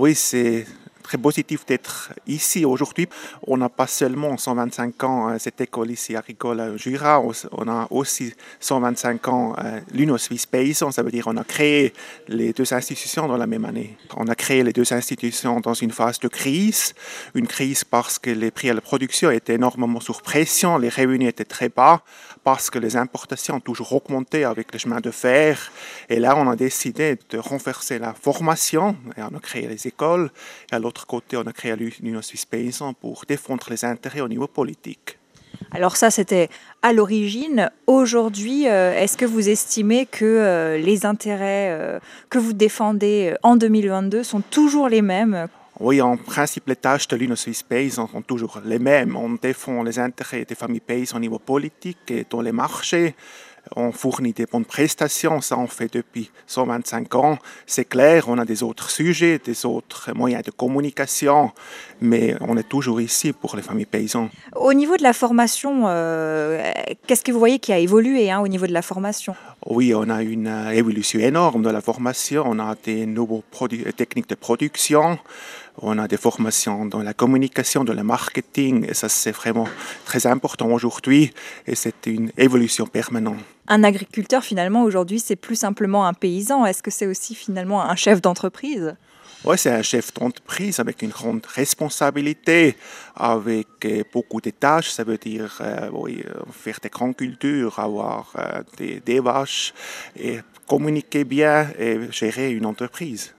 Oui, c'est très positif d'être ici aujourd'hui. On n'a pas seulement 125 ans cette école ici à Ricola-Jura, on a aussi 125 ans l'Union suisse paysan, ça veut dire on a créé les deux institutions dans la même année. On a créé les deux institutions dans une phase de crise, une crise parce que les prix à la production étaient énormément sous pression, les revenus étaient très bas, parce que les importations ont toujours augmenté avec le chemin de fer. Et là, on a décidé de renforcer la formation et on a créé les écoles. Et à l'autre côté, on a créé l'Union suisse paysan pour défendre les intérêts au niveau politique. Alors ça, c'était à l'origine. Aujourd'hui, est-ce que vous estimez que les intérêts que vous défendez en 2022 sont toujours les mêmes? Oui, en principe, les tâches de l'Union suisse paysan sont toujours les mêmes. On défend les intérêts des familles paysannes au niveau politique et dans les marchés. On fournit des bonnes prestations, ça on fait depuis 125 ans. C'est clair, on a des autres sujets, des autres moyens de communication, mais on est toujours ici pour les familles paysannes. Au niveau de la formation, qu'est-ce que vous voyez qui a évolué au niveau de la formation? Oui, on a une évolution énorme de la formation, on a des nouvelles techniques de production, on a des formations dans la communication, dans le marketing, et ça c'est vraiment très important aujourd'hui, et c'est une évolution permanente. Un agriculteur, finalement, aujourd'hui, c'est plus simplement un paysan. Est-ce que c'est aussi finalement un chef d'entreprise? Oui, c'est un chef d'entreprise avec une grande responsabilité, avec beaucoup de tâches. Ça veut dire faire des grandes cultures, avoir des vaches, et communiquer bien et gérer une entreprise.